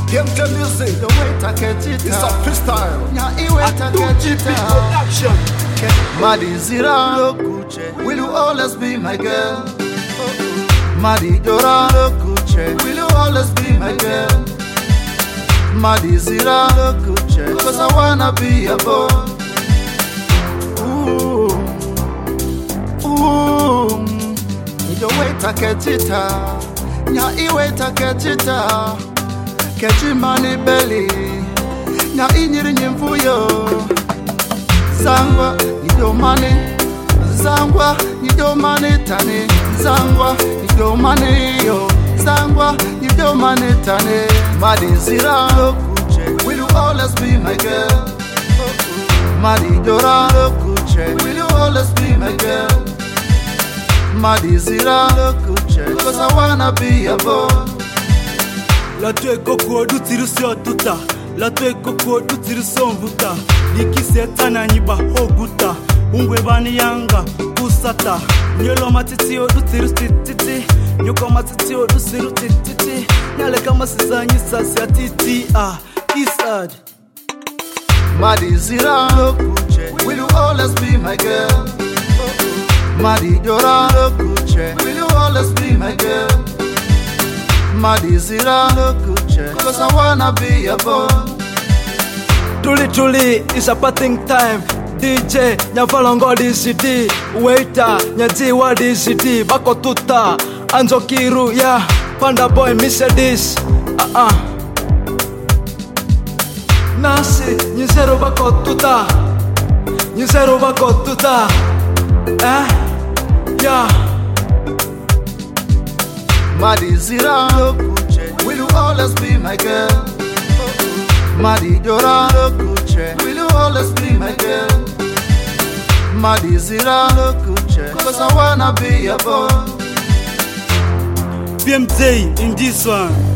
Game to music, the way to catch it. It's a freestyle. Nya iwe to catch it. Production. Madi Zira Lokuche, will you always be my girl? Madi Dora Lokuche, will you always be my girl? Madi Zira Lokuche, cause I wanna be a boy. Ooh, ooh, the way to catch it. Nya iwe to catch it. Catch money belly. Nya inyiri nyimfuyo. Zangwa, nido money. Zangwa, nido money tane. Zangwa, nido money yo. Zangwa, nido money tane. Madi Zira Lokuche, will you always be my girl? Madi Dora Lokuche, will you always be my girl? Madi Zira Lokuche, cause I wanna be a boy. La tue koko dutiru sio tuta. La tue koko dutiru sombuta. Niki setana nyiba hoguta. Ungwe bani yanga usata. Nyolo matiti o dutiru tititi. Nyoko matiti o dutiru tititi. Nyale kama sizanyi sasi atiti. Isad Madi Zira Lokuche, will you always be my girl? Madi Dora Lokuche, will you always be my girl? Madi Zira Lokuche, cause I wanna be a boy. Truly, it's a parting time. DJ, nyavalongo DCD. Waiter, nyajiwa DCD. Bako tuta, Anzo Kiru, yeah. Panda boy, Mr. This. Nasi, nyizero bako tuta. Nyizero bako tuta. Yeah. Madi Zira Lokuche, will you always be my girl? Madi Dora Lokuche, will you always be my girl? Madi Zira Lokuche, cause I wanna be a boy. BMJ in this one.